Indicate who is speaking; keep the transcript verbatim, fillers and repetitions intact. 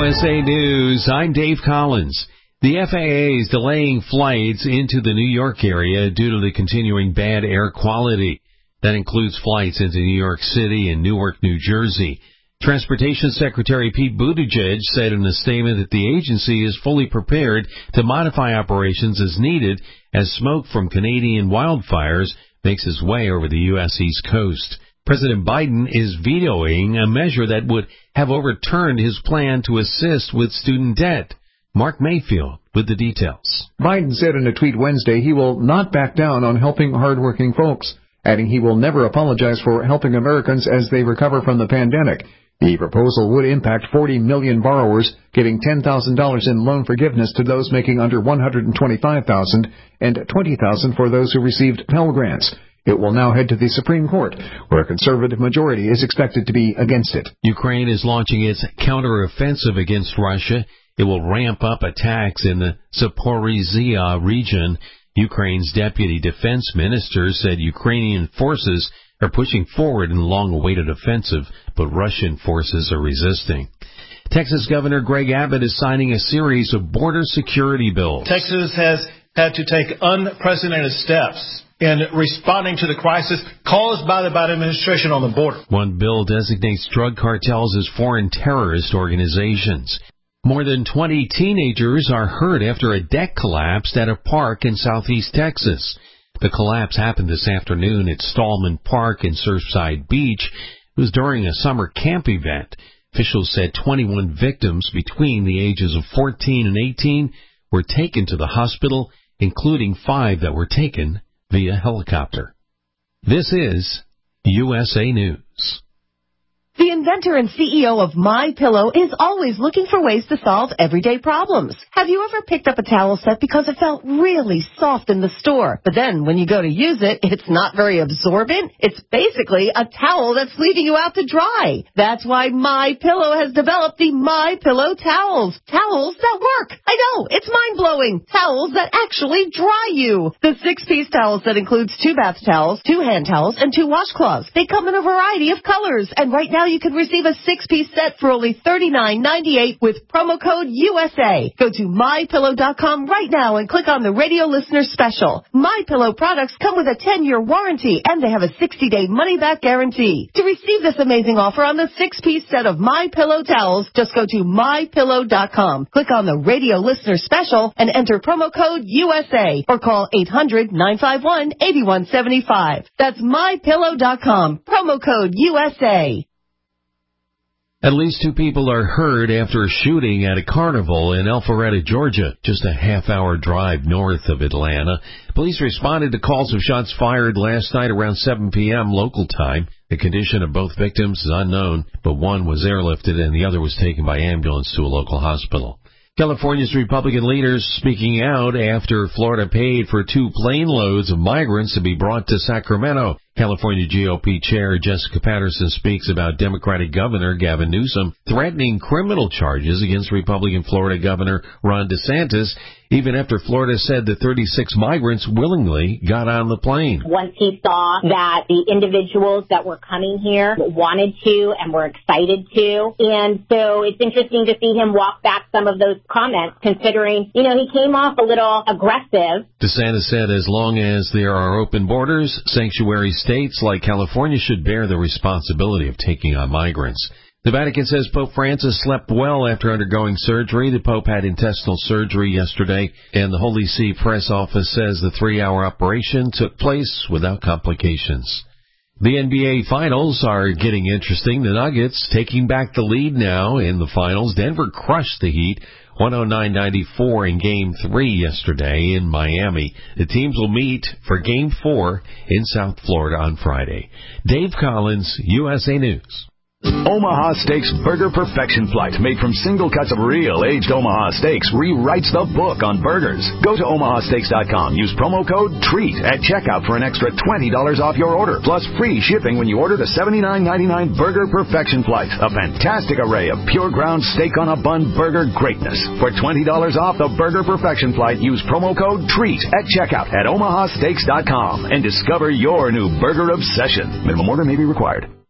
Speaker 1: U S A News, I'm Dave Collins. The F A A is delaying flights into the New York area due to the continuing bad air quality. That includes flights into New York City and Newark, New Jersey. Transportation Secretary Pete Buttigieg said in a statement that the agency is fully prepared to modify operations as needed as smoke from Canadian wildfires makes its way over the U S East Coast. President Biden is vetoing a measure that would have overturned his plan to assist with student debt. Mark Mayfield with the details.
Speaker 2: Biden said in a tweet Wednesday he will not back down on helping hardworking folks, adding he will never apologize for helping Americans as they recover from the pandemic. The proposal would impact forty million borrowers, giving ten thousand dollars in loan forgiveness to those making under one hundred twenty-five thousand dollars and twenty thousand dollars for those who received Pell Grants. It will now head to the Supreme Court, where a conservative majority is expected to be against it.
Speaker 1: Ukraine is launching its counteroffensive against Russia. It will ramp up attacks in the Zaporizhzhia region. Ukraine's deputy defense minister said Ukrainian forces are pushing forward in the long-awaited offensive, but Russian forces are resisting. Texas Governor Greg Abbott is signing a series of border security bills.
Speaker 3: Texas has had to take unprecedented steps in responding to the crisis caused by the Biden administration on the border.
Speaker 1: One bill designates drug cartels as foreign terrorist organizations. More than twenty teenagers are hurt after a deck collapsed at a park in southeast Texas. The collapse happened this afternoon at Stallman Park in Surfside Beach. It was during a summer camp event. Officials said twenty-one victims between the ages of fourteen and eighteen were taken to the hospital, including five that were taken via helicopter. This is U S A News.
Speaker 4: The inventor and C E O of MyPillow is always looking for ways to solve everyday problems. Have you ever picked up a towel set because it felt really soft in the store, but then when you go to use it, it's not very absorbent? It's basically a towel that's leaving you out to dry. That's why MyPillow has developed the MyPillow towels. Towels that work. I know, it's mind-blowing. Towels that actually dry you. The six-piece towel set includes two bath towels, two hand towels, and two washcloths. They come in a variety of colors, and right now you can receive a six-piece set for only thirty-nine ninety-eight with promo code U S A. Go to my pillow dot com right now and click on the radio listener special. MyPillow products come with a ten-year warranty, and they have a sixty-day money-back guarantee. To receive this amazing offer on the six-piece set of MyPillow towels, just go to my pillow dot com. Click on the radio listener special and enter promo code U S A or call eight hundred nine five one eight one seven five. That's my pillow dot com. Promo code U S A.
Speaker 1: At least two people are hurt after a shooting at a carnival in Alpharetta, Georgia, just a half-hour drive north of Atlanta. Police responded to calls of shots fired last night around seven p.m. local time. The condition of both victims is unknown, but one was airlifted and the other was taken by ambulance to a local hospital. California's Republican leaders speaking out after Florida paid for two plane loads of migrants to be brought to Sacramento. California G O P Chair Jessica Patterson speaks about Democratic Governor Gavin Newsom threatening criminal charges against Republican Florida Governor Ron DeSantis, even after Florida said the thirty-six migrants willingly got on the plane.
Speaker 5: Once he saw that the individuals that were coming here wanted to and were excited to. And so it's interesting to see him walk back some of those comments, considering, you know, he came off a little aggressive.
Speaker 1: DeSantis said as long as there are open borders, sanctuary states like California should bear the responsibility of taking on migrants. The Vatican says Pope Francis slept well after undergoing surgery. The Pope had intestinal surgery yesterday, and the Holy See press office says the three-hour operation took place without complications. The N B A Finals are getting interesting. The Nuggets taking back the lead now in the Finals. Denver crushed the Heat one oh nine ninety-four in Game three yesterday in Miami. The teams will meet for Game four in South Florida on Friday. Dave Collins, U S A News.
Speaker 6: Omaha Steaks Burger Perfection Flight, made from single cuts of real aged Omaha steaks, rewrites the book on burgers. Go to omaha steaks dot com. Use promo code TREAT at checkout for an extra twenty dollars off your order, plus free shipping when you order the seventy-nine ninety-nine Burger Perfection Flight. A fantastic array of pure ground steak on a bun burger greatness. For twenty dollars off the Burger Perfection Flight, use promo code TREAT at checkout at omaha steaks dot com and discover your new burger obsession. Minimum order may be required.